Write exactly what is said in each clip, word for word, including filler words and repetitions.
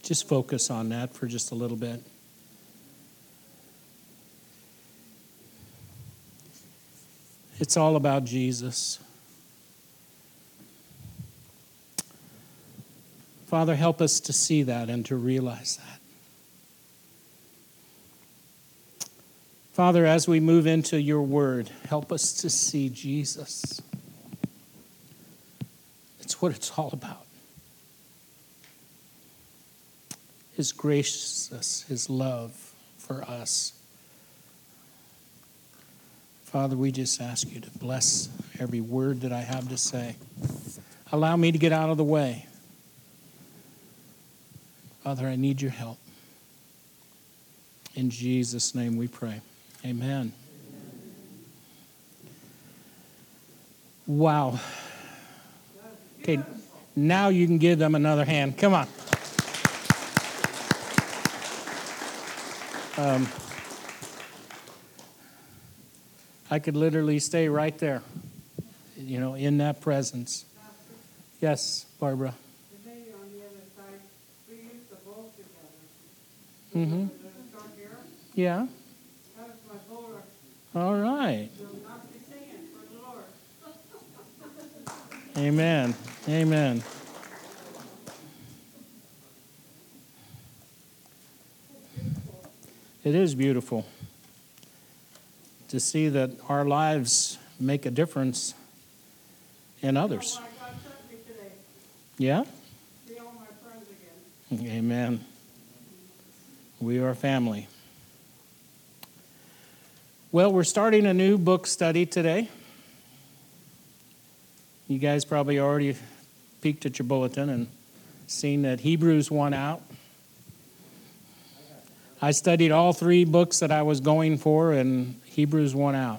Just focus on that for just a little bit. It's all about Jesus. Father, help us to see that and to realize that. Father, as we move into your word, help us to see Jesus. It's what it's all about. His graciousness, his love for us. Father, we just ask you to bless every word that I have to say. Allow me to get out of the way. Father, I need your help. In Jesus' name we pray. Amen. Wow. Okay, now you can give them another hand. Come on. Um, I could literally stay right there, you know, in that presence. Yes, Barbara. Mm-hmm. Yeah. All right. Amen. Amen. It is beautiful to see that our lives make a difference in others. Yeah? Amen. We are family. Well, we're starting a new book study today. You guys probably already peeked at your bulletin and seen that Hebrews won out. I studied all three books that I was going for, and Hebrews won out.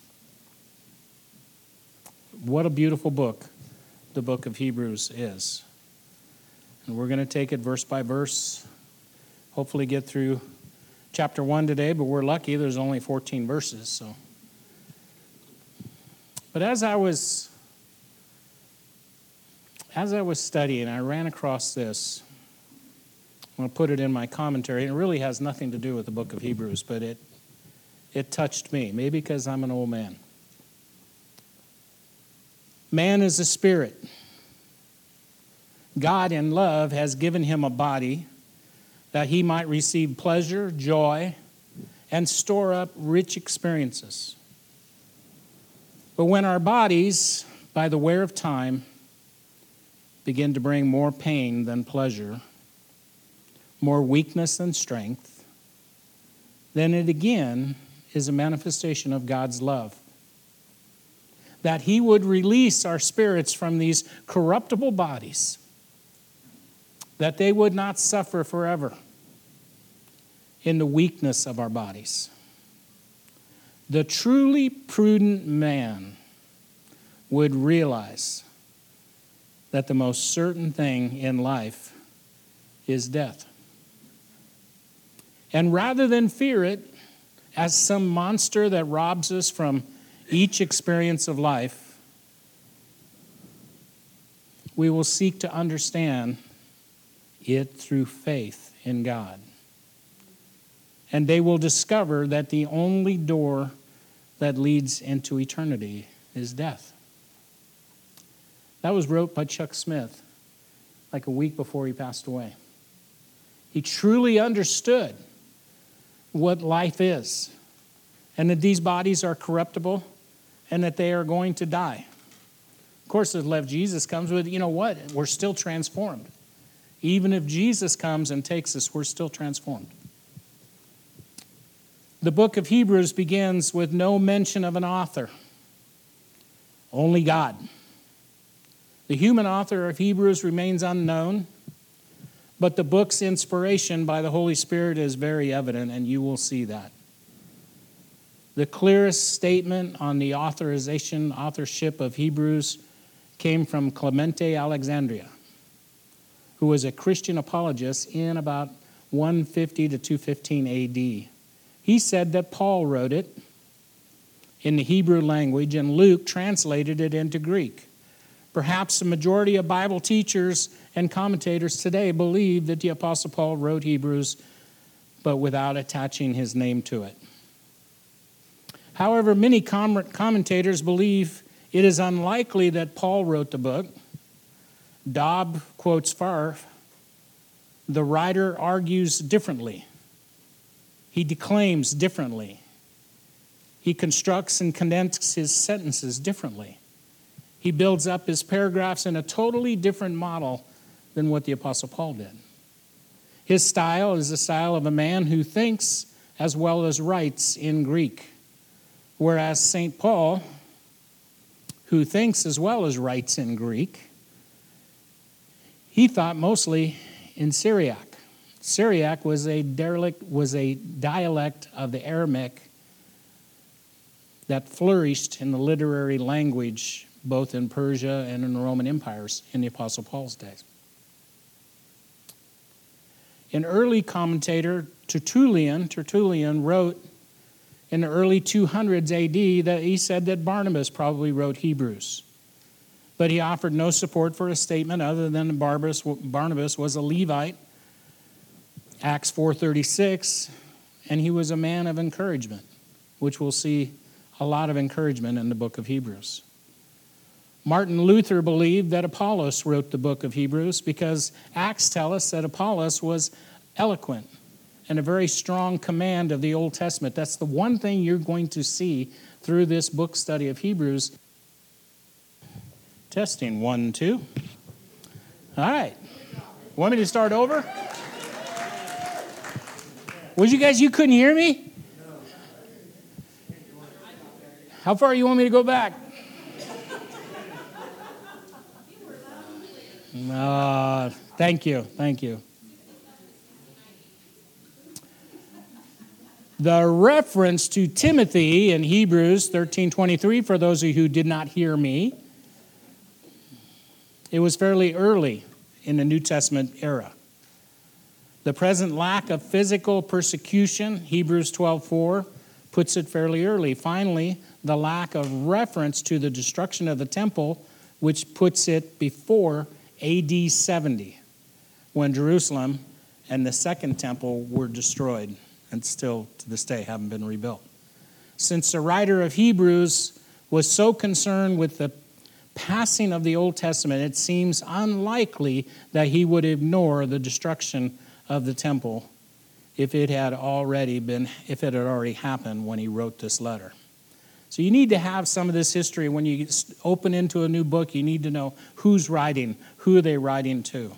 What a beautiful book the book of Hebrews is. And we're going to take it verse by verse, hopefully get through chapter one today, but we're lucky there's only fourteen verses. So, But as I was as I was studying, I ran across this. I'm going to put it in my commentary. It really has nothing to do with the book of Hebrews, but it it touched me, maybe because I'm an old man. Man is a spirit. God in love has given him a body that he might receive pleasure, joy, and store up rich experiences. But when our bodies, by the wear of time, begin to bring more pain than pleasure, more weakness than strength, then it again is a manifestation of God's love. That he would release our spirits from these corruptible bodies, that they would not suffer forever in the weakness of our bodies. The truly prudent man would realize that the most certain thing in life is death. And rather than fear it as some monster that robs us from each experience of life, we will seek to understand it through faith in God. And they will discover that the only door that leads into eternity is death. That was wrote by Chuck Smith like a week before he passed away. He truly understood what life is, and that these bodies are corruptible and that they are going to die. Of course, if Jesus comes with, you know what? We're still transformed. Even if Jesus comes and takes us, we're still transformed. The book of Hebrews begins with no mention of an author, only God. The human author of Hebrews remains unknown, but the book's inspiration by the Holy Spirit is very evident, and you will see that. The clearest statement on the authorization, authorship of Hebrews came from Clemente Alexandria, who was a Christian apologist in about one fifty to two fifteen A D. He said that Paul wrote it in the Hebrew language, and Luke translated it into Greek. Perhaps the majority of Bible teachers and commentators today believe that the Apostle Paul wrote Hebrews, but without attaching his name to it. However, many com- commentators believe it is unlikely that Paul wrote the book. Dobb quotes Farr. The writer argues differently. He declaims differently. He constructs and condenses his sentences differently. He builds up his paragraphs in a totally different model than what the Apostle Paul did. His style is the style of a man who thinks as well as writes in Greek, whereas Saint Paul, who thinks as well as writes in Greek, he thought mostly in Syriac. Syriac was a derelict, was a dialect of the Aramaic that flourished in the literary language both in Persia and in the Roman empires in the Apostle Paul's days. An early commentator, Tertullian, Tertullian wrote in the early two hundreds A D that he said that Barnabas probably wrote Hebrews. But he offered no support for a statement other than Barnabas, Barnabas was a Levite, Acts four thirty-six, and he was a man of encouragement, which we'll see a lot of encouragement in the book of Hebrews. Martin Luther believed that Apollos wrote the book of Hebrews because Acts tell us that Apollos was eloquent and a very strong command of the Old Testament. That's the one thing you're going to see through this book study of Hebrews. Testing, one, two. All right. Want me to start over? Was you guys, you couldn't hear me? How far you want me to go back? Uh, thank you, thank you. The reference to Timothy in Hebrews thirteen twenty-three, for those of you who did not hear me, it was fairly early in the New Testament era. The present lack of physical persecution, Hebrews twelve four, puts it fairly early. Finally, the lack of reference to the destruction of the temple, which puts it before A D seventy, when Jerusalem and the second temple were destroyed and still to this day haven't been rebuilt. Since the writer of Hebrews was so concerned with the passing of the Old Testament, it seems unlikely that he would ignore the destruction of the temple if it had already been, if it had already happened when he wrote this letter. So you need to have some of this history. When you open into a new book, you need to know who's writing, who are they writing to.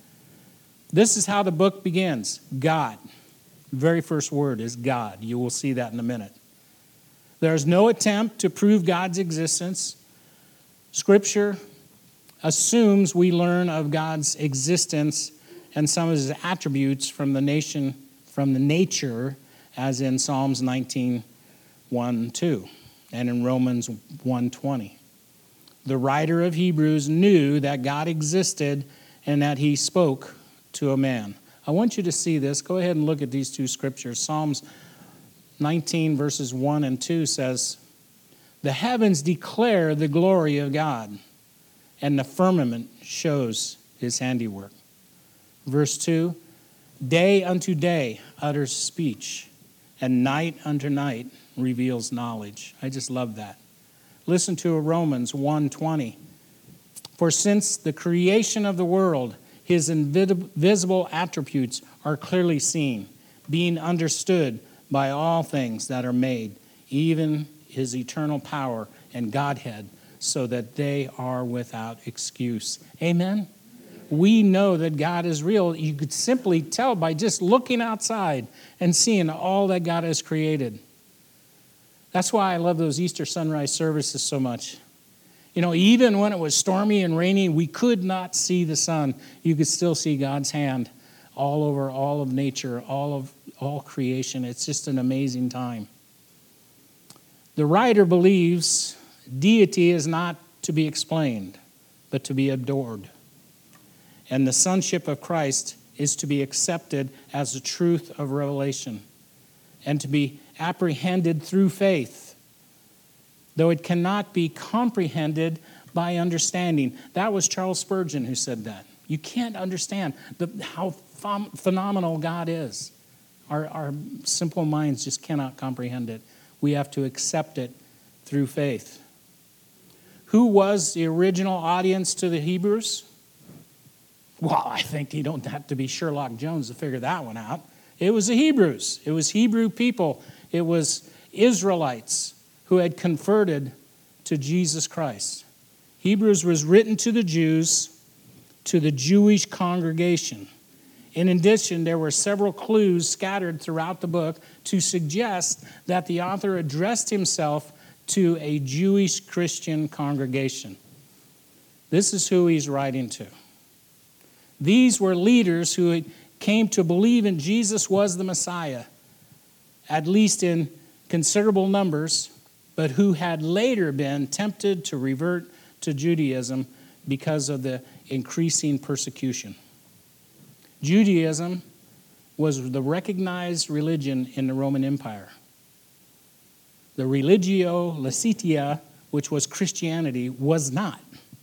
This is how the book begins. God. The very first word is God. You will see that in a minute. There's no attempt to prove God's existence. Scripture assumes we learn of God's existence and some of his attributes from the nation, from the nature, as in Psalms nineteen, one, two. And in Romans one twenty. The writer of Hebrews knew that God existed and that he spoke to a man. I want you to see this. Go ahead and look at these two scriptures. Psalms nineteen verses one and two says, "The heavens declare the glory of God, and the firmament shows his handiwork." Verse two, "Day unto day utters speech, and night unto night reveals knowledge." I just love that. Listen to Romans one twenty. "For since the creation of the world, his invisible attributes are clearly seen, being understood by all things that are made, even his eternal power and Godhead, so that they are without excuse." Amen? We know that God is real. You could simply tell by just looking outside and seeing all that God has created. That's why I love those Easter sunrise services so much. You know, even when it was stormy and rainy, we could not see the sun. You could still see God's hand all over all of nature, all of all creation. It's just an amazing time. The writer believes deity is not to be explained, but to be adored. And the sonship of Christ is to be accepted as the truth of revelation and to be apprehended through faith, though it cannot be comprehended by understanding. That was Charles Spurgeon who said that. You can't understand the, how ph- phenomenal God is. Our, our simple minds just cannot comprehend it. We have to accept it through faith. Who was the original audience to the Hebrews? Well, I think you don't have to be Sherlock Jones to figure that one out. It was the Hebrews. It was Hebrew people. It was Israelites who had converted to Jesus Christ. Hebrews was written to the Jews, to the Jewish congregation. In addition, there were several clues scattered throughout the book to suggest that the author addressed himself to a Jewish Christian congregation. This is who he's writing to. These were leaders who came to believe in Jesus was the Messiah, at least in considerable numbers, but who had later been tempted to revert to Judaism because of the increasing persecution. Judaism was the recognized religion in the Roman Empire. The Religio Laicitia, which was Christianity, was not.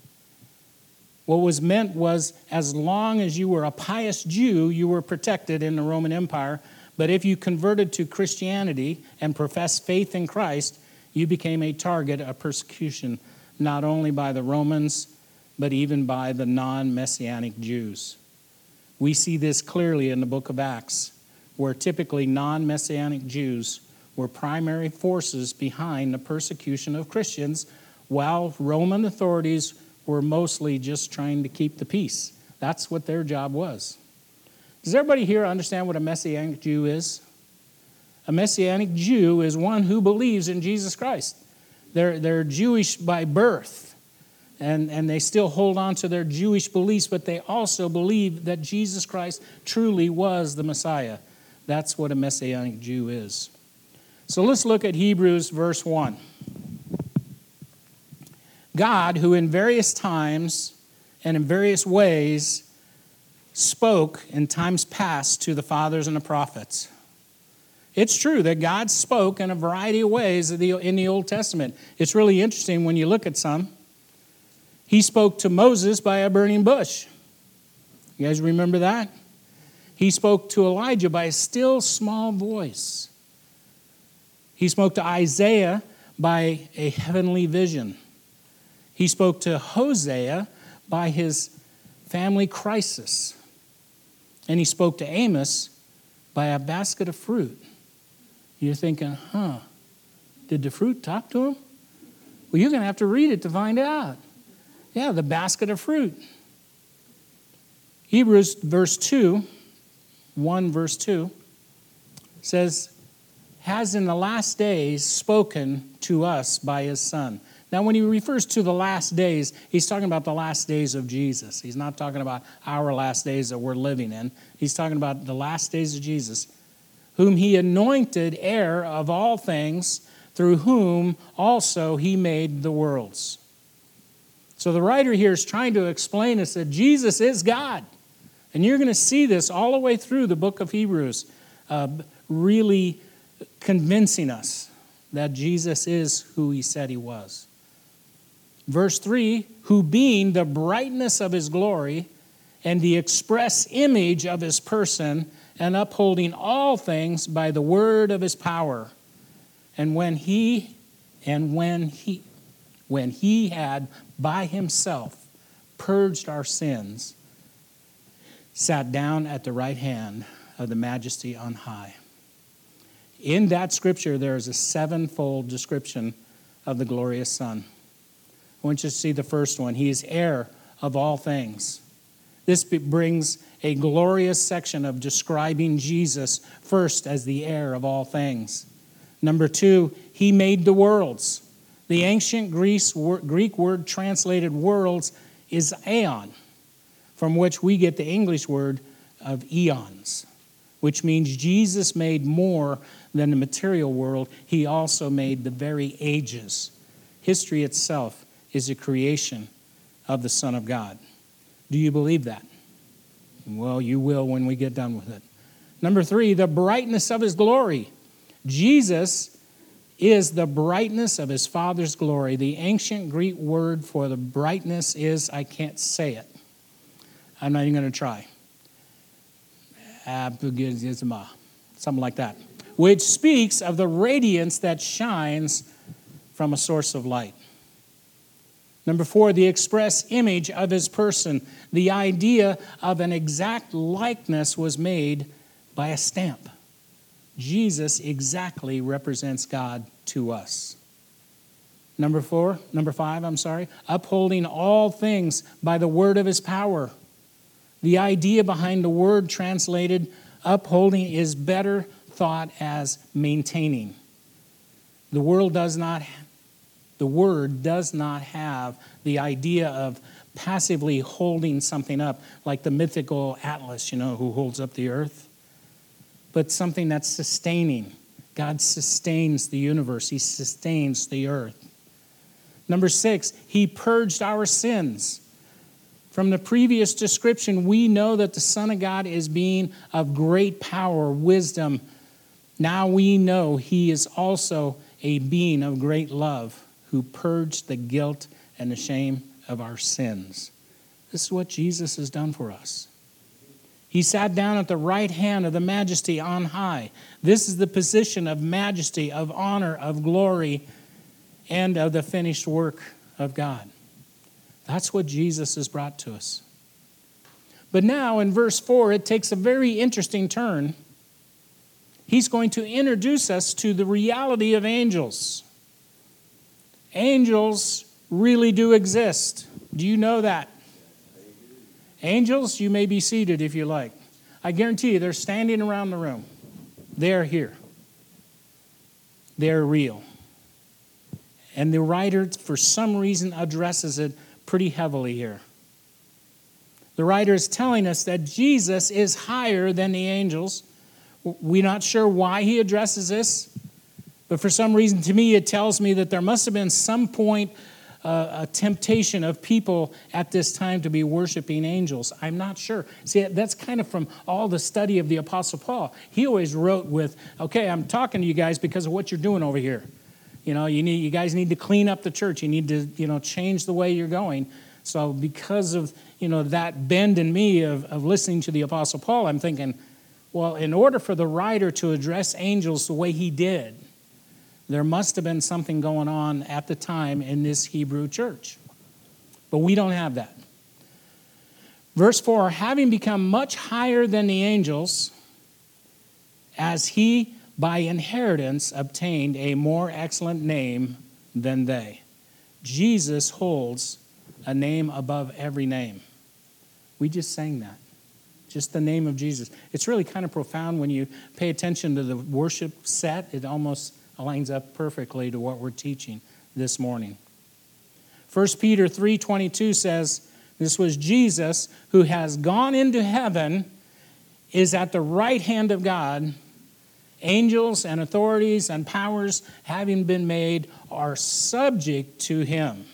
What was meant was, as long as you were a pious Jew, you were protected in the Roman Empire. But if you converted to Christianity and professed faith in Christ, you became a target of persecution, not only by the Romans, but even by the non-Messianic Jews. We see this clearly in the book of Acts, where typically non-Messianic Jews were primary forces behind the persecution of Christians, while Roman authorities were mostly just trying to keep the peace. That's what their job was. Does everybody here understand what a Messianic Jew is? A Messianic Jew is one who believes in Jesus Christ. They're, they're Jewish by birth, and, and they still hold on to their Jewish beliefs, but they also believe that Jesus Christ truly was the Messiah. That's what a Messianic Jew is. So let's look at Hebrews verse one. God, who in various times and in various ways spoke in times past to the fathers and the prophets. It's true that God spoke in a variety of ways in the Old Testament. It's really interesting when you look at some. He spoke to Moses by a burning bush. You guys remember that? He spoke to Elijah by a still small voice. He spoke to Isaiah by a heavenly vision. He spoke to Hosea by his family crisis. And he spoke to Amos by a basket of fruit. You're thinking, huh, did the fruit talk to him? Well, you're going to have to read it to find out. Yeah, the basket of fruit. Hebrews verse two, one verse two, says, has in the last days spoken to us by his Son. Now, when he refers to the last days, he's talking about the last days of Jesus. He's not talking about our last days that we're living in. He's talking about the last days of Jesus, whom he anointed heir of all things, through whom also he made the worlds. So the writer here is trying to explain us that Jesus is God. And you're going to see this all the way through the book of Hebrews, uh, really convincing us that Jesus is who he said he was. Verse three, who being the brightness of his glory and the express image of his person, and upholding all things by the word of his power. And when he and when he when he had by himself purged our sins, sat down at the right hand of the majesty on high. In that scripture, there is a sevenfold description of the glorious Son. I want you to see the first one. He is heir of all things. This brings a glorious section of describing Jesus first as the heir of all things. Number two, he made the worlds. The ancient Greece, Greek word translated worlds is aeon, from which we get the English word of eons, which means Jesus made more than the material world. He also made the very ages. History itself is a creation of the Son of God. Do you believe that? Well, you will when we get done with it. Number three, the brightness of his glory. Jesus is the brightness of his Father's glory. The ancient Greek word for the brightness is, I can't say it. I'm not even going to try. Something like that. Which speaks of the radiance that shines from a source of light. Number four, the express image of his person. The idea of an exact likeness was made by a stamp. Jesus exactly represents God to us. Number four, number five, I'm sorry, upholding all things by the word of his power. The idea behind the word translated upholding is better thought as maintaining. The world does not, the word does not have the idea of passively holding something up, like the mythical Atlas, you know, who holds up the earth, but something that's sustaining. God sustains the universe. He sustains the earth. Number six, he purged our sins. From the previous description, we know that the Son of God is being of great power, wisdom. Now we know he is also a being of great love who purged the guilt and the shame of our sins. This is what Jesus has done for us. He sat down at the right hand of the majesty on high. This is the position of majesty, of honor, of glory, and of the finished work of God. That's what Jesus has brought to us. But now in verse four, it takes a very interesting turn. He's going to introduce us to the reality of angels. Angels really do exist. Do you know that? Angels, you may be seated if you like. I guarantee you they're standing around the room. They're here. They're real. And the writer, for some reason, addresses it pretty heavily here. The writer is telling us that Jesus is higher than the angels. We're not sure why he addresses this, but for some reason, to me, it tells me that there must have been some point Uh, a temptation of people at this time to be worshiping angels. I'm not sure. See, that's kind of from all the study of the Apostle Paul. He always wrote with, okay, I'm talking to you guys because of what you're doing over here. You know, you need, you guys need to clean up the church. You need to, you know, change the way you're going. So because of, you know, that bend in me of, of listening to the Apostle Paul, I'm thinking, well, in order for the writer to address angels the way he did, there must have been something going on at the time in this Hebrew church. But we don't have that. Verse four, having become much higher than the angels, as he by inheritance obtained a more excellent name than they. Jesus holds a name above every name. We just sang that. Just the name of Jesus. It's really kind of profound when you pay attention to the worship set. It almost lines up perfectly to what we're teaching this morning. First Peter three twenty-two says, this was Jesus who has gone into heaven, is at the right hand of God. Angels and authorities and powers, having been made, are subject to him.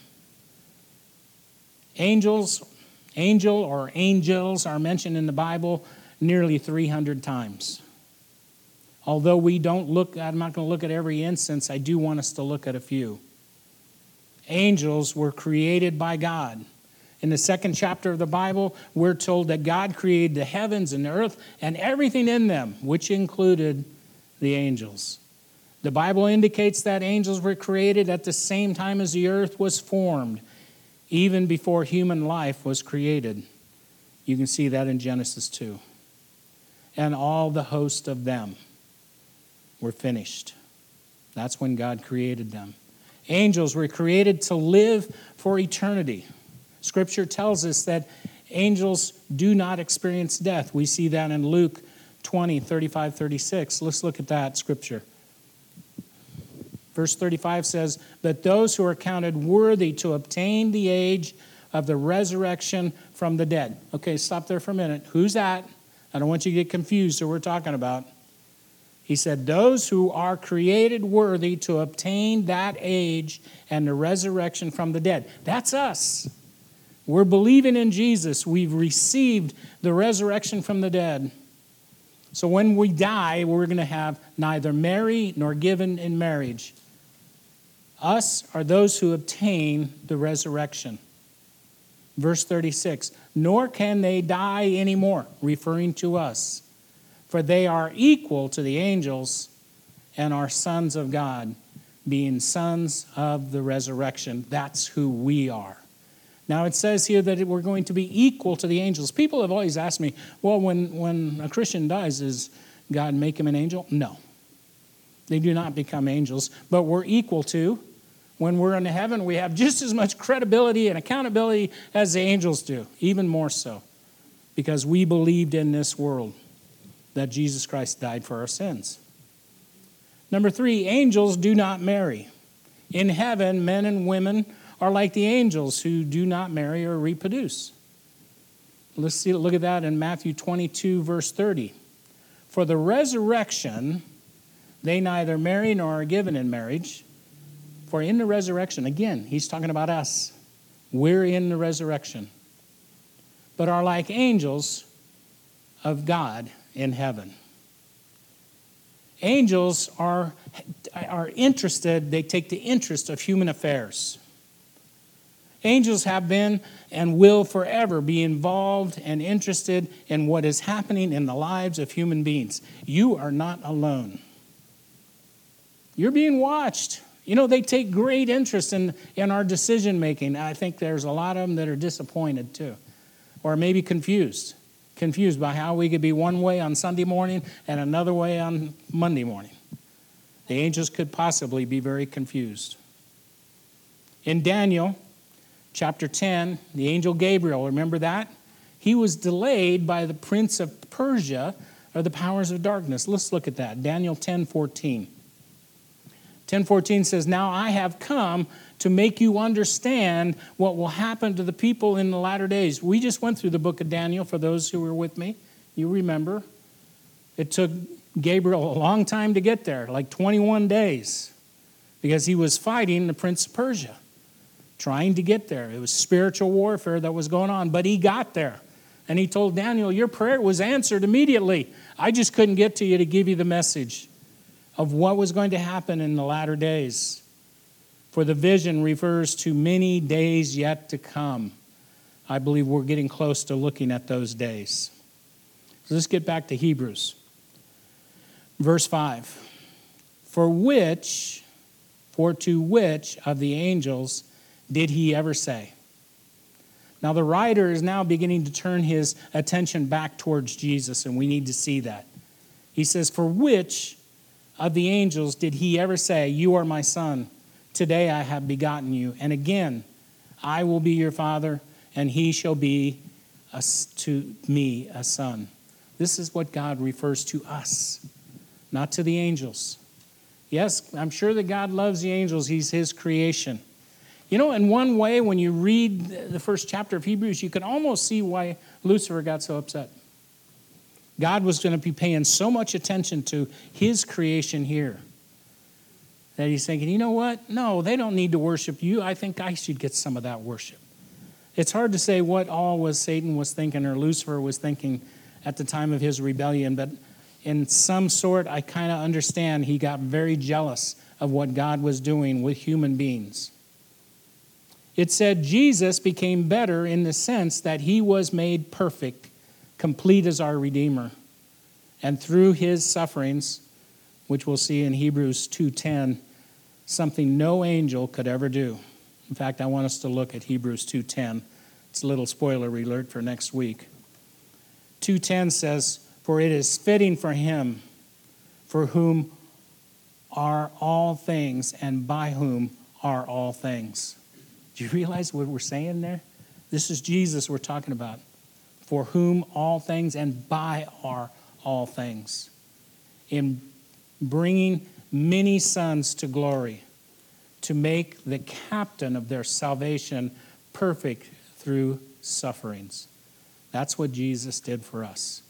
Angels, angel or angels are mentioned in the Bible nearly three hundred times. Although we don't look, I'm not going to look at every instance, I do want us to look at a few. Angels were created by God. In the second chapter of the Bible, we're told that God created the heavens and the earth and everything in them, which included the angels. The Bible indicates that angels were created at the same time as the earth was formed, even before human life was created. You can see that in Genesis two. And all the host of them were finished. That's when God created them. Angels were created to live for eternity. Scripture tells us that angels do not experience death. We see that in Luke twenty, thirty-five, thirty-six. Let's look at that scripture. Verse thirty-five says, but those who are counted worthy to obtain the age of the resurrection from the dead. Okay, stop there for a minute. Who's that? I don't want you to get confused who we're talking about. He said, those who are created worthy to obtain that age and the resurrection from the dead. That's us. We're believing in Jesus. We've received the resurrection from the dead. So when we die, we're going to have neither marry nor given in marriage. Us are those who obtain the resurrection. Verse thirty-six, nor can they die anymore, referring to us, for they are equal to the angels and are sons of God, being sons of the resurrection. That's who we are. Now it says here that we're going to be equal to the angels. People have always asked me, well, when, when a Christian dies, does God make him an angel? No. They do not become angels, but we're equal to. When we're in heaven, we have just as much credibility and accountability as the angels do, even more so, because we believed in this world that Jesus Christ died for our sins. Number three, angels do not marry. In heaven, men and women are like the angels who do not marry or reproduce. Let's see, look at that in Matthew twenty-two, verse thirty. For the resurrection, they neither marry nor are given in marriage. For in the resurrection, again, he's talking about us. We're in the resurrection. But are like angels of God in heaven. Angels are, are interested, they take the interest of human affairs. Angels have been and will forever be involved and interested in what is happening in the lives of human beings. You are not alone. You're being watched. You know, they take great interest in, in our decision making. I think there's a lot of them that are disappointed too, or maybe confused. Confused by how we could be one way on Sunday morning and another way on Monday morning. The angels could possibly be very confused. In Daniel chapter ten, the angel Gabriel, remember that? He was delayed by the prince of Persia, or the powers of darkness. Let's look at that. Daniel ten fourteen. ten fourteen says, now I have come to make you understand what will happen to the people in the latter days. We just went through the book of Daniel for those who were with me. You remember. It took Gabriel a long time to get there, like twenty-one days, because he was fighting the prince of Persia, trying to get there. It was spiritual warfare that was going on, but he got there. And he told Daniel, your prayer was answered immediately. I just couldn't get to you to give you the message of what was going to happen in the latter days. For the vision refers to many days yet to come. I believe we're getting close to looking at those days. So let's get back to Hebrews. Verse five. For which, for to which of the angels did he ever say? Now the writer is now beginning to turn his attention back towards Jesus, and we need to see that. He says, for which of the angels did he ever say, you are my son, today I have begotten you, and again I will be your father, and he shall be a, to me a son. This is what God refers to us, not to the angels. Yes, I'm sure that God loves the angels. He's his creation. You know, in one way, when you read the first chapter of Hebrews, you can almost see why Lucifer got so upset. God was going to be paying so much attention to his creation here that he's thinking, you know what? No, they don't need to worship you. I think I should get some of that worship. It's hard to say what all was Satan was thinking or Lucifer was thinking at the time of his rebellion, but in some sort, I kind of understand he got very jealous of what God was doing with human beings. It said Jesus became better in the sense that he was made perfect, complete as our Redeemer. And through his sufferings, which we'll see in Hebrews two ten, something no angel could ever do. In fact, I want us to look at Hebrews two ten. It's a little spoiler alert for next week. two ten says, for it is fitting for him, for whom are all things, and by whom are all things. Do you realize what we're saying there? This is Jesus we're talking about. For whom all things, and by are all things. In bringing many sons to glory, to make the captain of their salvation perfect through sufferings. That's what Jesus did for us.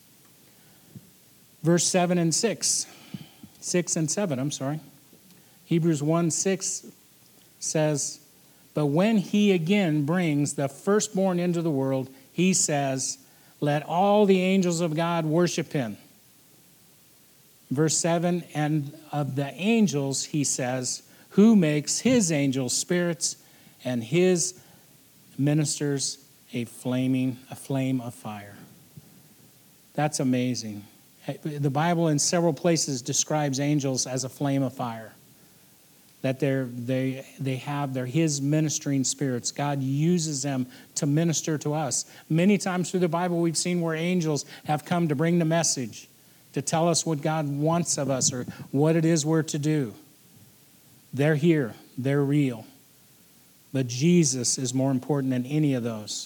Verse seven and six. six and seven, I'm sorry. Hebrews one six says, but when he again brings the firstborn into the world, he says, let all the angels of God worship him. Verse seven, and of the angels, he says, who makes his angels spirits and his ministers a flaming, a flame of fire. That's amazing. The Bible in several places describes angels as a flame of fire. That they're, they they have, they're his ministering spirits. God uses them to minister to us. Many times through the Bible we've seen where angels have come to bring the message, to tell us what God wants of us or what it is we're to do. They're here. They're real. But Jesus is more important than any of those.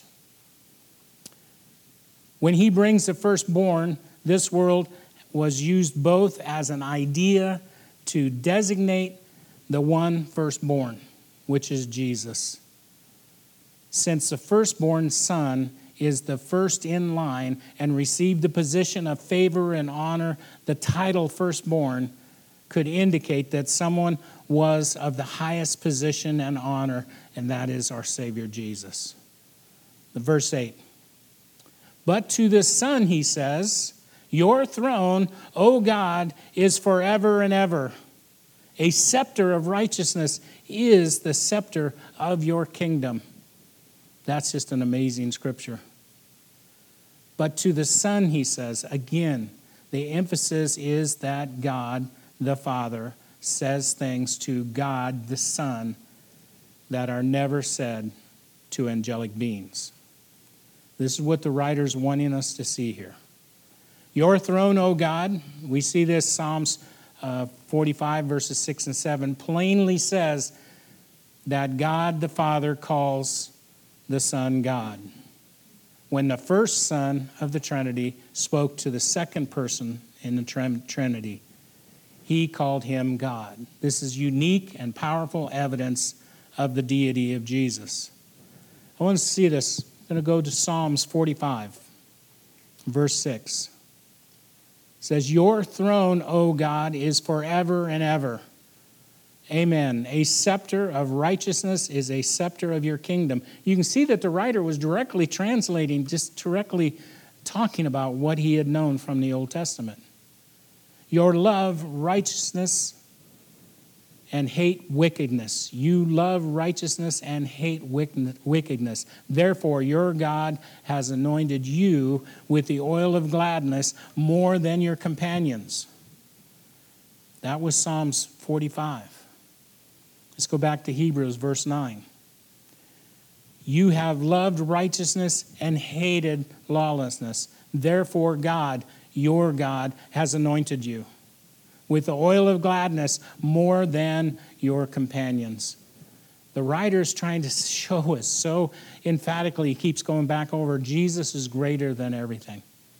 When he brings the firstborn, this world was used both as an idea to designate the one firstborn, which is Jesus. Since the firstborn son is the first in line and received the position of favor and honor, the title firstborn could indicate that someone was of the highest position and honor, and that is our Savior Jesus. The verse eight. But to the Son, he says, your throne, O God, is forever and ever. A scepter of righteousness is the scepter of your kingdom. That's just an amazing scripture. But to the Son, he says, again, the emphasis is that God, the Father, says things to God, the Son, that are never said to angelic beings. This is what the writer's wanting us to see here. Your throne, O God, we see this Psalms uh, forty-five, verses six and seven, plainly says that God the Father calls the Son God. When the first Son of the Trinity spoke to the second person in the Trinity, he called him God. This is unique and powerful evidence of the deity of Jesus. I want to see this. I'm going to go to Psalms forty-five, verse six. It says, your throne, O God, is forever and ever. Amen. A scepter of righteousness is a scepter of your kingdom. You can see that the writer was directly translating, just directly talking about what he had known from the Old Testament. Your love, righteousness, and hate wickedness. You love righteousness and hate wickedness. Therefore, your God has anointed you with the oil of gladness more than your companions. That was Psalms forty-five. Let's go back to Hebrews, verse nine. You have loved righteousness and hated lawlessness. Therefore, God, your God, has anointed you with the oil of gladness more than your companions. The writer is trying to show us so emphatically, he keeps going back over, Jesus is greater than everything.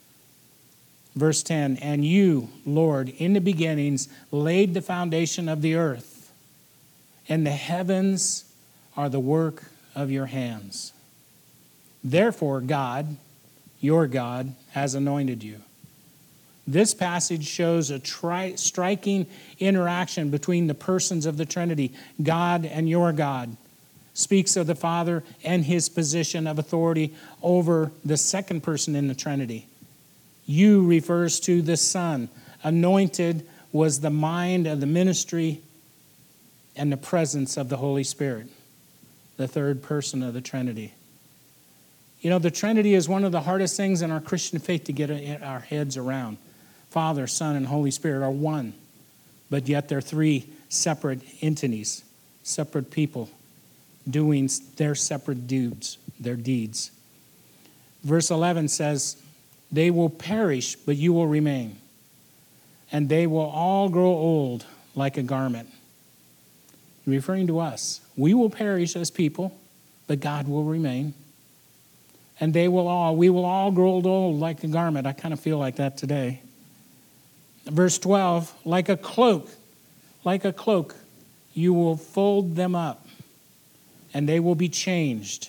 Verse ten, and you, Lord, in the beginnings laid the foundation of the earth, and the heavens are the work of your hands. Therefore, God, your God, has anointed you. This passage shows a tri- striking interaction between the persons of the Trinity, God and your God. Speaks of the Father and his position of authority over the second person in the Trinity. You refers to the Son. Anointed was the mind of the ministry and the presence of the Holy Spirit, the third person of the Trinity. You know, the Trinity is one of the hardest things in our Christian faith to get our heads around. Father, Son, and Holy Spirit are one, but yet they're three separate entities, separate people doing their separate deeds, their deeds. Verse eleven says, they will perish, but you will remain, and they will all grow old like a garment. Referring to us, we will perish as people, but God will remain. And they will all, we will all grow old like a garment. I kind of feel like that today. Verse twelve, like a cloak, like a cloak, you will fold them up, and they will be changed.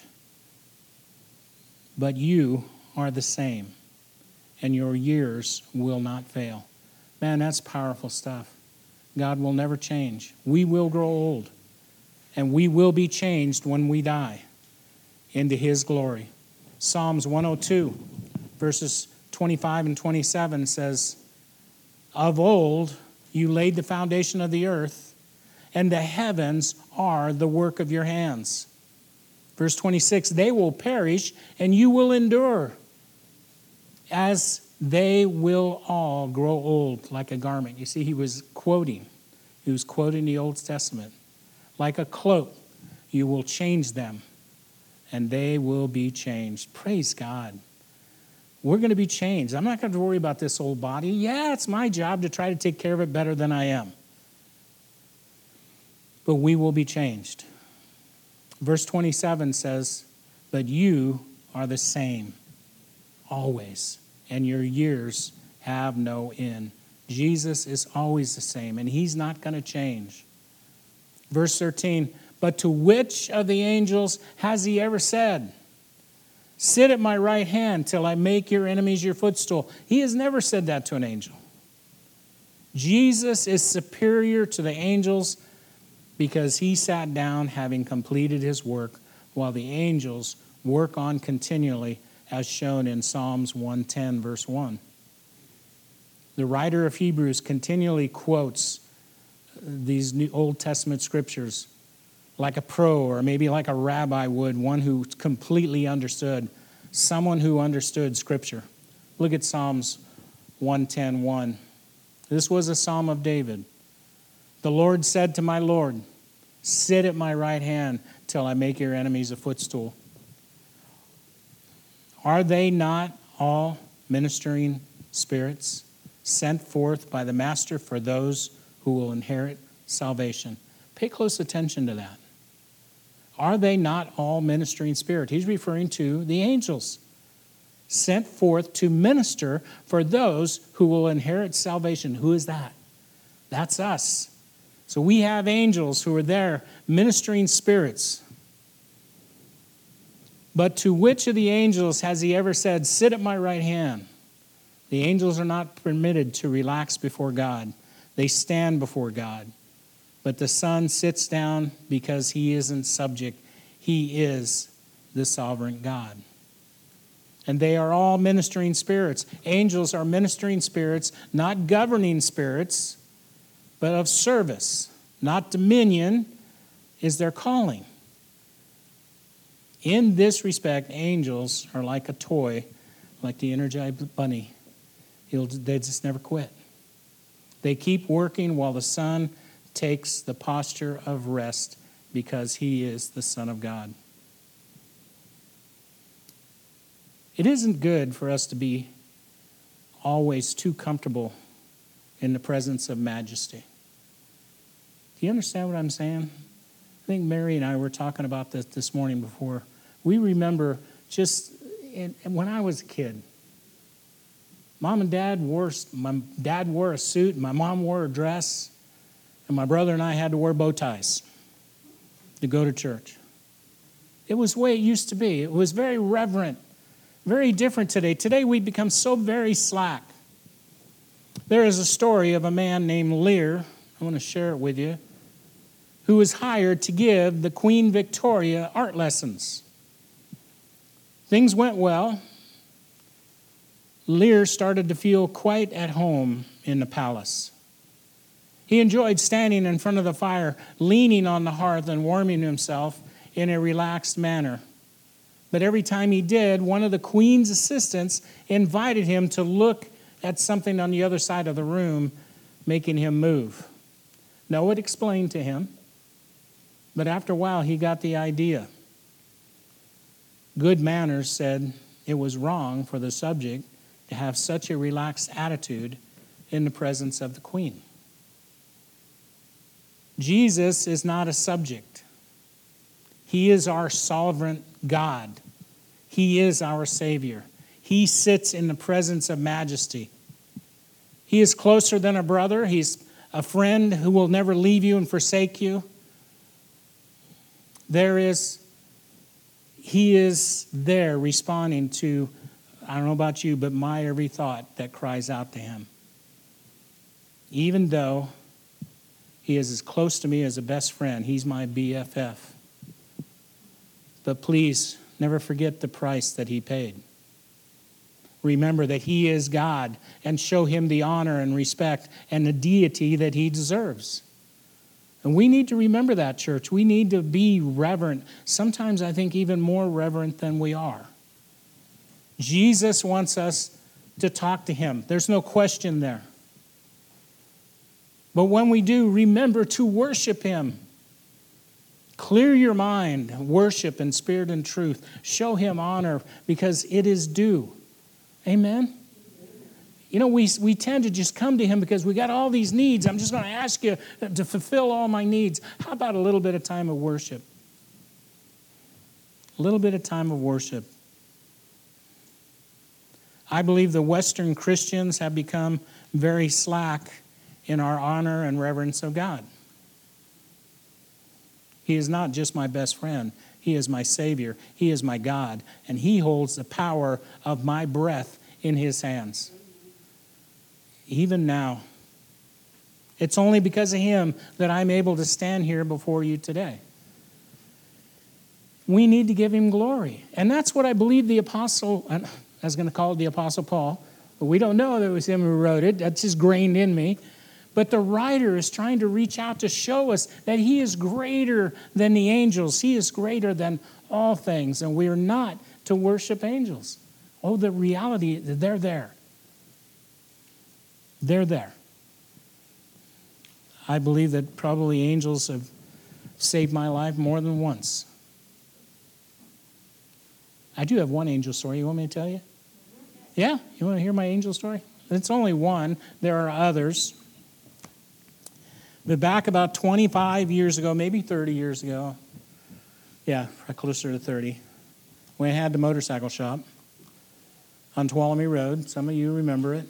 But you are the same, and your years will not fail. Man, that's powerful stuff. God will never change. We will grow old, and we will be changed when we die into his glory. Psalms one oh two, verses twenty-five and twenty-seven says, of old you laid the foundation of the earth, and the heavens are the work of your hands. Verse twenty-six, they will perish, and you will endure, as they will all grow old like a garment. You see, he was quoting. He was quoting the Old Testament. Like a cloak, you will change them, and they will be changed. Praise God. We're going to be changed. I'm not going to worry about this old body. Yeah, it's my job to try to take care of it better than I am. But we will be changed. Verse twenty-seven says, but you are the same always, and your years have no end. Jesus is always the same, and he's not going to change. Verse thirteen, but to which of the angels has he ever said, sit at my right hand till I make your enemies your footstool? He has never said that to an angel. Jesus is superior to the angels because he sat down having completed his work, while the angels work on continually, as shown in Psalms one ten, verse one. The writer of Hebrews continually quotes these New Old Testament scriptures like a pro, or maybe like a rabbi would, one who completely understood, someone who understood Scripture. Look at Psalms one ten, one. This was a psalm of David. The Lord said to my Lord, sit at my right hand till I make your enemies a footstool. Are they not all ministering spirits sent forth by the Master for those who will inherit salvation? Pay close attention to that. Are they not all ministering spirits? He's referring to the angels sent forth to minister for those who will inherit salvation. Who is that? That's us. So we have angels who are there, ministering spirits. But to which of the angels has he ever said, sit at my right hand? The angels are not permitted to relax before God. They stand before God. But the Son sits down because he isn't subject. He is the sovereign God. And they are all ministering spirits. Angels are ministering spirits, not governing spirits, but of service. Not dominion is their calling. In this respect, angels are like a toy, like the Energized Bunny. He'll, they just never quit. They keep working while the Son takes the posture of rest because he is the Son of God. It isn't good for us to be always too comfortable in the presence of majesty. Do you understand what I'm saying? I think Mary and I were talking about this this morning before. We remember just in, when I was a kid, Mom and Dad wore, my dad wore a suit, and my mom wore a dress, and my brother and I had to wear bow ties to go to church. It was the way it used to be. It was very reverent, very different today. Today we become so very slack. There is a story of a man named Lear, I want to share it with you, who was hired to give the Queen Victoria art lessons. Things went well. Lear started to feel quite at home in the palace. He enjoyed standing in front of the fire, leaning on the hearth and warming himself in a relaxed manner. But every time he did, one of the Queen's assistants invited him to look at something on the other side of the room, making him move. No one explained to him, but after a while he got the idea. Good manners said it was wrong for the subject to have such a relaxed attitude in the presence of the Queen. Jesus is not a subject. He is our sovereign God. He is our Savior. He sits in the presence of majesty. He is closer than a brother. He's a friend who will never leave you and forsake you. There is, he is there responding to, I don't know about you, but my every thought that cries out to him. Even though he is as close to me as a best friend, he's my B F F. But please, never forget the price that he paid. Remember that he is God, and show him the honor and respect and the deity that he deserves. And we need to remember that, church. We need to be reverent. Sometimes I think even more reverent than we are. Jesus wants us to talk to him. There's no question there. But when we do, remember to worship him. Clear your mind, worship in spirit and truth. Show him honor because it is due. Amen? You know, we, we tend to just come to him because we got all these needs. I'm just going to ask you to fulfill all my needs. How about a little bit of time of worship? A little bit of time of worship. I believe the Western Christians have become very slack in our honor and reverence of God. He is not just my best friend. He is my Savior. He is my God. And he holds the power of my breath in his hands. Even now. It's only because of him that I'm able to stand here before you today. We need to give him glory. And that's what I believe the apostle, I was going to call it the Apostle Paul, but we don't know that it was him who wrote it. That's just grained in me. But the writer is trying to reach out to show us that he is greater than the angels. He is greater than all things. And we are not to worship angels. Oh, the reality, they're there. They're there. I believe that probably angels have saved my life more than once. I do have one angel story. You want me to tell you? Yeah? You want to hear my angel story? It's only one. There are others. But back about twenty-five years ago, maybe thirty years ago, yeah, closer to thirty, when I had the motorcycle shop on Tuolumne Road. Some of you remember it.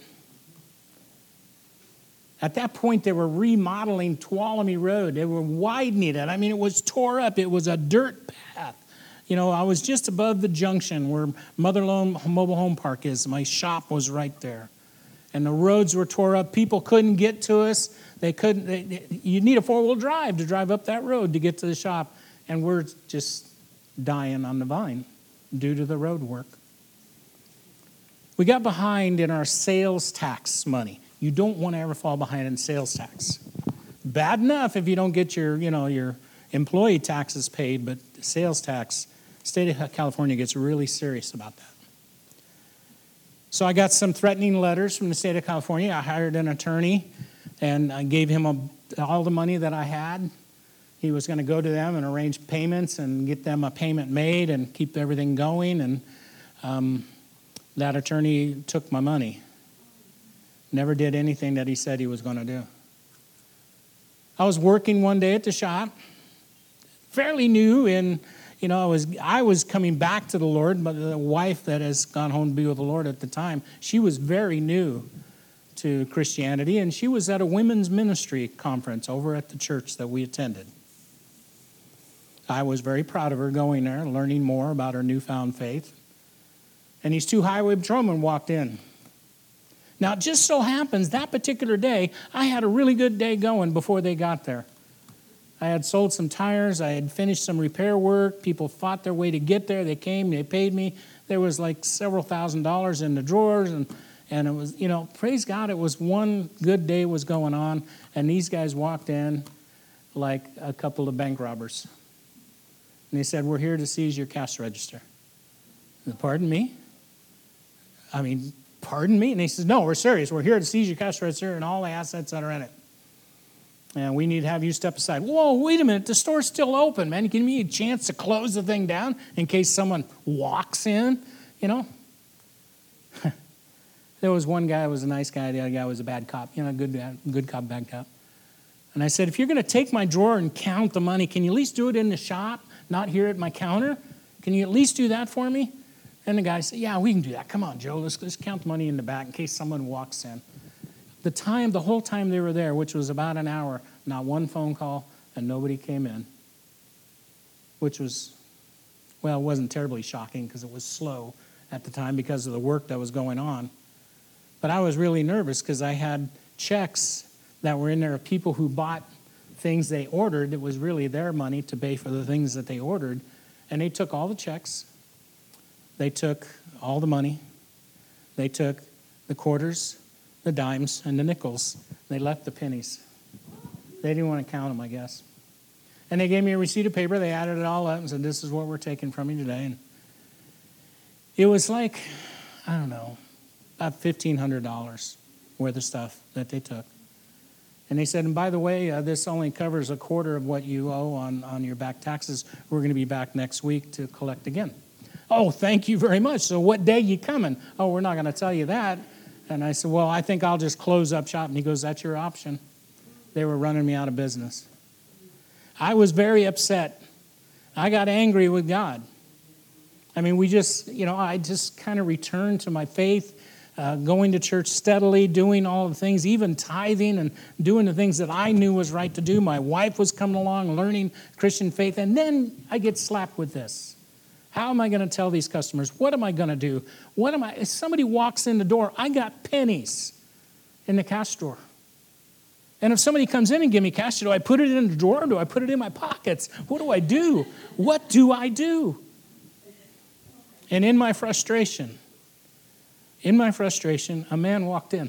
At that point, they were remodeling Tuolumne Road. They were widening it. I mean, it was tore up. It was a dirt path. You know, I was just above the junction where Motherlode Mobile Home Park is. My shop was right there. And the roads were tore up. People couldn't get to us. They couldn't. They, they, you need a four-wheel drive to drive up that road to get to the shop. And we're just dying on the vine due to the road work. We got behind in our sales tax money. You don't want to ever fall behind in sales tax. Bad enough if you don't get your, you know, your employee taxes paid, but sales tax, state of California gets really serious about that. So I got some threatening letters from the state of California. I hired an attorney, and I gave him a, all the money that I had. He was going to go to them and arrange payments and get them a payment made and keep everything going. And um, that attorney took my money. Never did anything that he said he was going to do. I was working one day at the shop, fairly new, and you know, I was I was coming back to the Lord, but the wife that has gone home to be with the Lord at the time, she was very new to Christianity, and she was at a women's ministry conference over at the church that we attended. I was very proud of her going there, learning more about her newfound faith. And these two highway patrolmen walked in. Now, it just so happens that particular day, I had a really good day going before they got there. I had sold some tires. I had finished some repair work. People fought their way to get there. They came. They paid me. There was like several thousand dollars in the drawers. And, and it was, you know, praise God, it was one good day was going on. And these guys walked in like a couple of bank robbers. And they said, "We're here to seize your cash register." I said, "Pardon me?" I mean, pardon me? And he says, "No, we're serious. We're here to seize your cash register and all the assets that are in it. And we need to have you step aside." "Whoa, wait a minute. The store's still open, man. You give me a chance to close the thing down in case someone walks in, you know?" There was one guy who was a nice guy. The other guy was a bad cop. You know, good, good cop, bad cop. And I said, "If you're going to take my drawer and count the money, can you at least do it in the shop, not here at my counter? Can you at least do that for me?" And the guy said, "Yeah, we can do that. Come on, Joe. Let's, let's count the money in the back in case someone walks in." The time, the whole time they were there, which was about an hour, not one phone call, and nobody came in. Which was, well, it wasn't terribly shocking because it was slow at the time because of the work that was going on. But I was really nervous because I had checks that were in there of people who bought things they ordered. It was really their money to pay for the things that they ordered. And they took all the checks. They took all the money. They took the quarters, the dimes, and the nickels. They left the pennies. They didn't want to count them, I guess. And they gave me a receipt of paper. They added it all up and said, this is what we're taking from you today. And it was like, I don't know, about fifteen hundred dollars worth of stuff that they took. And they said, and by the way, uh, this only covers a quarter of what you owe on, on your back taxes. We're going to be back next week to collect again. Oh, thank you very much. So what day you coming? Oh, we're not going to tell you that. And I said, well, I think I'll just close up shop. And he goes, that's your option. They were running me out of business. I was very upset. I got angry with God. I mean, we just, you know, I just kind of returned to my faith. Uh, going to church steadily, doing all the things, even tithing and doing the things that I knew was right to do. My wife was coming along, learning Christian faith. And then I get slapped with this. How am I going to tell these customers? What am I going to do? What am I? If somebody walks in the door, I got pennies in the cash drawer. And if somebody comes in and give me cash, do I put it in the drawer or do I put it in my pockets? What do I do? What do I do? And in my frustration, In my frustration, a man walked in.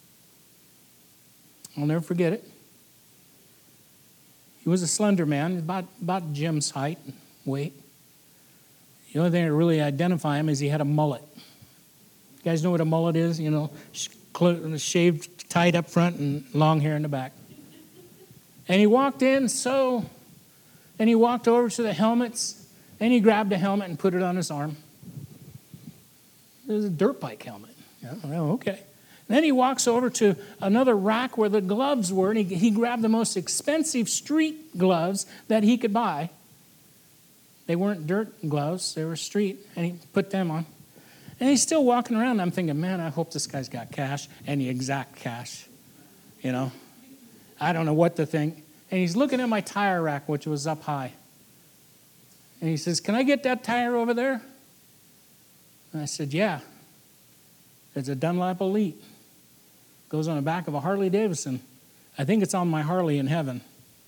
I'll never forget it. He was a slender man, about, about Jim's height and weight. The only thing that really identify him is he had a mullet. You guys know what a mullet is? You know, shaved tight up front and long hair in the back. And he walked in, so, and he walked over to the helmets, and he grabbed a helmet and put it on his arm. It was a dirt bike helmet. Oh, okay. And then he walks over to another rack where the gloves were, and he, he grabbed the most expensive street gloves that he could buy. They weren't dirt gloves, they were street, and he put them on. And he's still walking around, and I'm thinking, man, I hope this guy's got cash, and the exact cash, you know. I don't know what to think. And he's looking at my tire rack, which was up high. And he says, can I get that tire over there? And I said, yeah. It's a Dunlop Elite. Goes on the back of a Harley Davidson. I think it's on my Harley in heaven.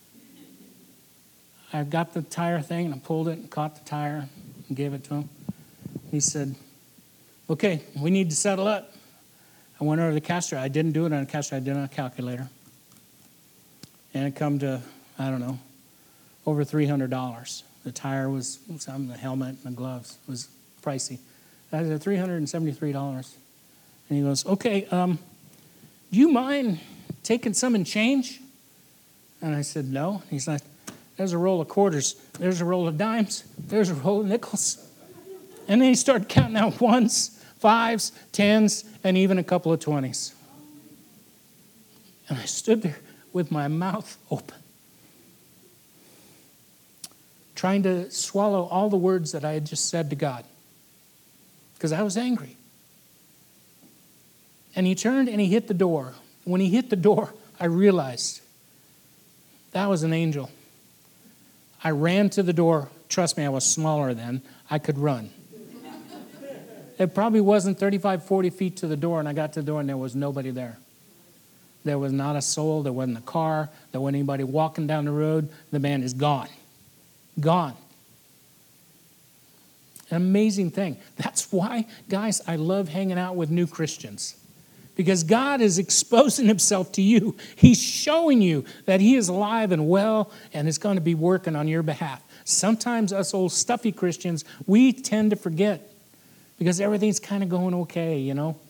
I got the tire thing, and I pulled it and caught the tire and gave it to him. He said, okay, we need to settle up. I went over to the cash register. I didn't do it on a cash register. I did it on a calculator. And it come to, I don't know, over three hundred dollars. The tire was some, the helmet and the gloves was pricey. I said three hundred seventy-three dollars. And he goes, okay, um, do you mind taking some in change? And I said, no. He's like, there's a roll of quarters. There's a roll of dimes. There's a roll of nickels. And then he started counting out ones, fives, tens, and even a couple of twenties. And I stood there with my mouth open, trying to swallow all the words that I had just said to God, because I was angry. And he turned and he hit the door. When he hit the door, I realized that was an angel. I ran to the door. Trust me, I was smaller then. I could run. It probably wasn't thirty-five, forty feet to the door, and I got to the door and there was nobody there. There was not a soul. There wasn't a car. There wasn't anybody walking down the road. The man is gone. Gone. An amazing thing. That's why, guys, I love hanging out with new Christians. Because God is exposing himself to you. He's showing you that he is alive and well and is going to be working on your behalf. Sometimes us old stuffy Christians, we tend to forget because everything's kind of going okay, you know.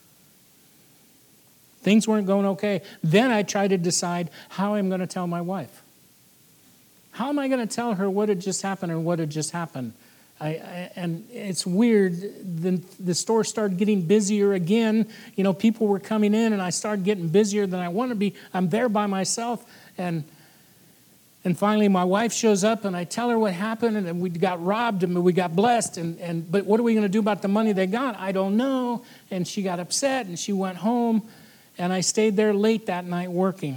Things weren't going okay. Then I tried to decide how I'm going to tell my wife. How am I going to tell her what had just happened and what had just happened? I, I, and it's weird. The, the store started getting busier again. You know, people were coming in, and I started getting busier than I want to be. I'm there by myself, and and finally my wife shows up, and I tell her what happened, and we got robbed, and we got blessed. And, and but what are we going to do about the money they got? I don't know. And she got upset, and she went home, and I stayed there late that night working.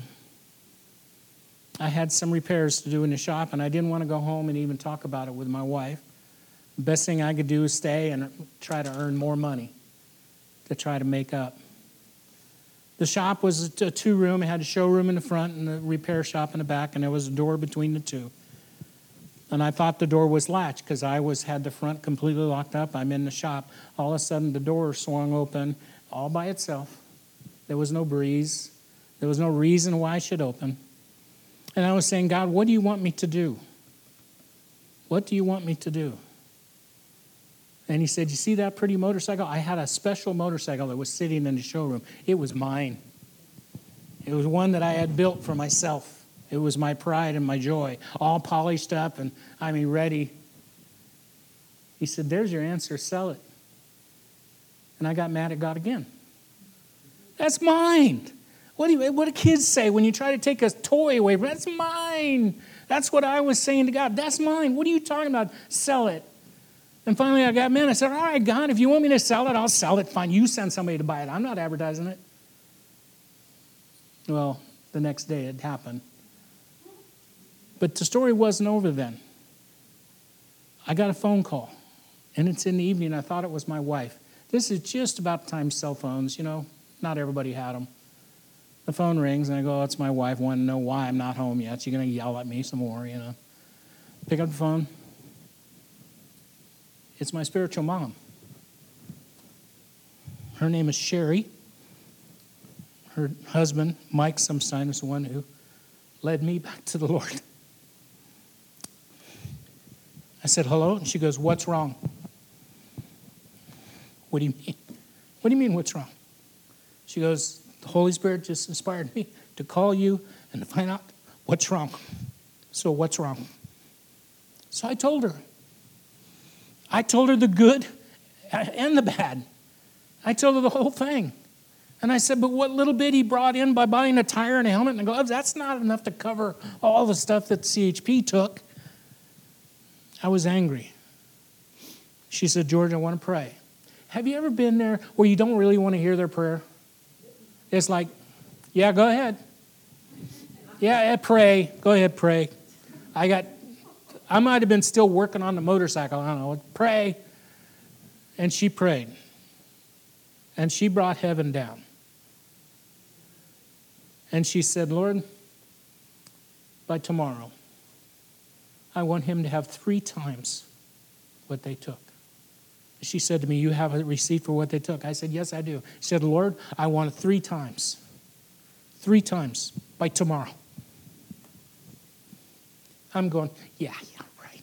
I had some repairs to do in the shop, and I didn't want to go home and even talk about it with my wife. The best thing I could do is stay and try to earn more money to try to make up. The shop was a two-room. It had a showroom in the front and a repair shop in the back, and there was a door between the two. And I thought the door was latched because I was had the front completely locked up. I'm in the shop. All of a sudden, the door swung open all by itself. There was no breeze. There was no reason why it should open. And I was saying, God, what do you want me to do? What do you want me to do? And he said, you see that pretty motorcycle? I had a special motorcycle that was sitting in the showroom. It was mine. It was one that I had built for myself. It was my pride and my joy, all polished up and, I mean, ready. He said, there's your answer, sell it. And I got mad at God again. That's mine. What do, you, what do kids say when you try to take a toy away? That's mine. That's what I was saying to God. That's mine. What are you talking about? Sell it. And finally I got mad. I said, all right, God, if you want me to sell it, I'll sell it. Fine, you send somebody to buy it. I'm not advertising it. Well, the next day it happened. But the story wasn't over then. I got a phone call, and it's in the evening. I thought it was my wife. This is just about the time cell phones, you know, not everybody had them. The phone rings, and I go, oh, it's my wife. Want to know why I'm not home yet. She's going to yell at me some more, you know. Pick up the phone. It's my spiritual mom. Her name is Sherry. Her husband, Mike Sumstein, is the one who led me back to the Lord. I said, hello? And she goes, what's wrong? What do you mean? What do you mean, what's wrong? She goes, the Holy Spirit just inspired me to call you and to find out what's wrong. So what's wrong? So I told her. I told her the good and the bad. I told her the whole thing. And I said, but what little bit he brought in by buying a tire and a helmet and gloves, that's not enough to cover all the stuff that C H P took. I was angry. She said, George, I want to pray. Have you ever been there where you don't really want to hear their prayer? It's like, yeah, go ahead. Yeah, pray. Go ahead, pray. I got, I might have been still working on the motorcycle. I don't know. Pray. And she prayed. And she brought heaven down. And she said, Lord, by tomorrow, I want him to have three times what they took. She said to me, you have a receipt for what they took? I said, yes, I do. She said, Lord, I want it three times. Three times by tomorrow. I'm going, yeah, yeah, right.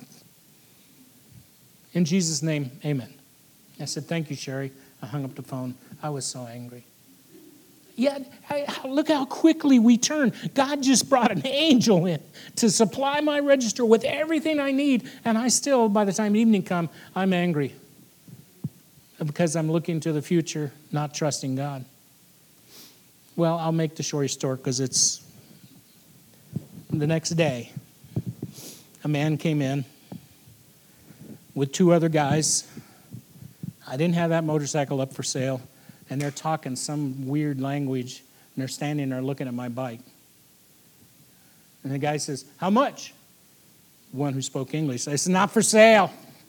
In Jesus' name, amen. I said, thank you, Sherry. I hung up the phone. I was so angry. Yet, look how quickly we turn. God just brought an angel in to supply my register with everything I need, and I still, by the time evening comes, I'm angry because I'm looking to the future, not trusting God. Well, I'll make the story short because it's the next day. A man came in with two other guys. I didn't have that motorcycle up for sale. And they're talking some weird language, and they're standing there looking at my bike. And the guy says, how much? One who spoke English. I said, not for sale.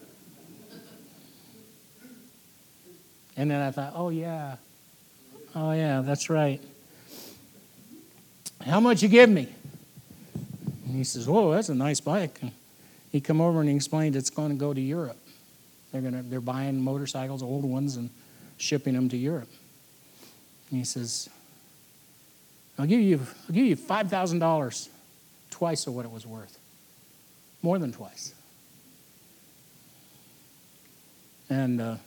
And then I thought, oh, yeah. Oh, yeah, that's right. How much you give me? And he says, whoa, that's a nice bike. And he come over and he explained it's going to go to Europe. They're gonna, they're buying motorcycles, old ones, and shipping them to Europe. And he says, I'll give you, I'll give you five thousand dollars, twice of what it was worth. More than twice. And uh,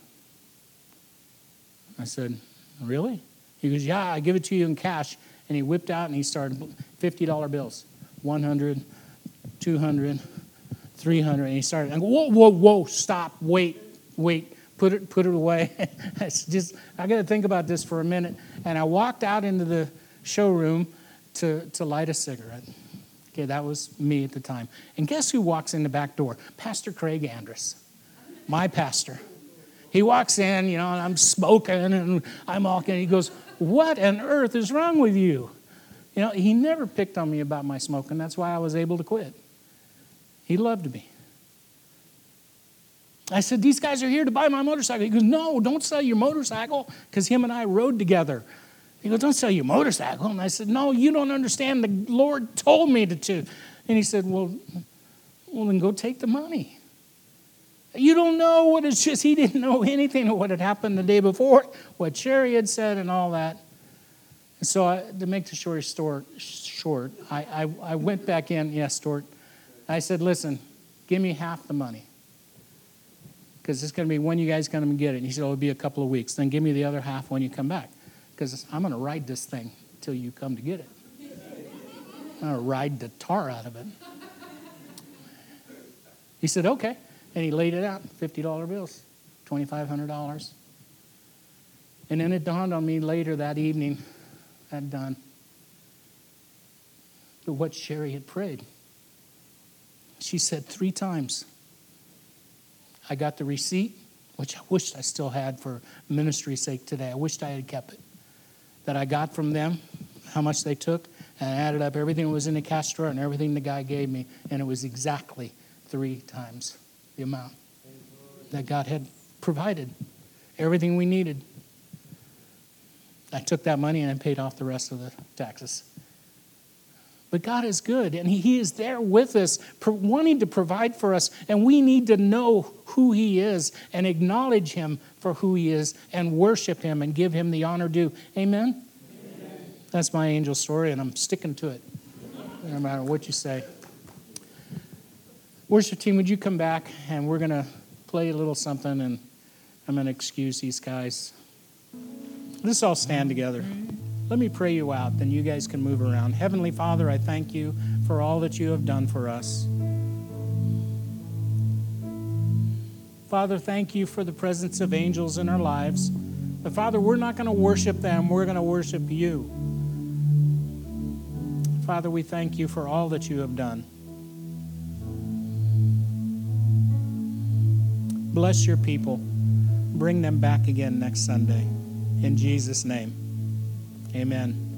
I said, really? He goes, yeah, I give it to you in cash. And he whipped out and he started fifty dollar bills. one hundred, two hundred, three hundred. And he started, I go, whoa, whoa, whoa, stop, wait, wait. Put it, put it away. It's just, I got to think about this for a minute. And I walked out into the showroom to, to light a cigarette. Okay, that was me at the time. And guess who walks in the back door? Pastor Craig Andrus, my pastor. He walks in, you know, and I'm smoking and I'm all, and he goes, what on earth is wrong with you? You know, he never picked on me about my smoking. That's why I was able to quit. He loved me. I said, these guys are here to buy my motorcycle. He goes, no, don't sell your motorcycle, because him and I rode together. He goes, don't sell your motorcycle. And I said, no, you don't understand. The Lord told me to. to. And he said, well, well, then go take the money. You don't know what it's just. He didn't know anything of what had happened the day before, what Sherry had said and all that. And so I, to make the story short, short I, I, I went back in, yes, Stuart. I said, listen, give me half the money. Because it's going to be when you guys come and get it. And he said, oh, it'll be a couple of weeks. Then give me the other half when you come back. Because I'm going to ride this thing till you come to get it. I'm going to ride the tar out of it. He said, okay. And he laid it out, fifty dollar bills, twenty-five hundred dollars. And then it dawned on me later that evening, at done, what Sherry had prayed. She said three times, I got the receipt, which I wished I still had for ministry's sake today. I wished I had kept it. That I got from them, how much they took, and I added up everything that was in the cash drawer and everything the guy gave me, and it was exactly three times the amount that God had provided. Everything we needed. I took that money and I paid off the rest of the taxes. But God is good, and He is there with us, wanting to provide for us, and we need to know who He is and acknowledge Him for who He is and worship Him and give Him the honor due. Amen? Amen. That's my angel story, and I'm sticking to it, no matter what you say. Worship team, would you come back, and we're going to play a little something, and I'm going to excuse these guys. Let's all stand together. Let me pray you out, then you guys can move around. Heavenly Father, I thank you for all that you have done for us. Father, thank you for the presence of angels in our lives. But Father, we're not going to worship them. We're going to worship you. Father, we thank you for all that you have done. Bless your people. Bring them back again next Sunday. In Jesus' name. Amen.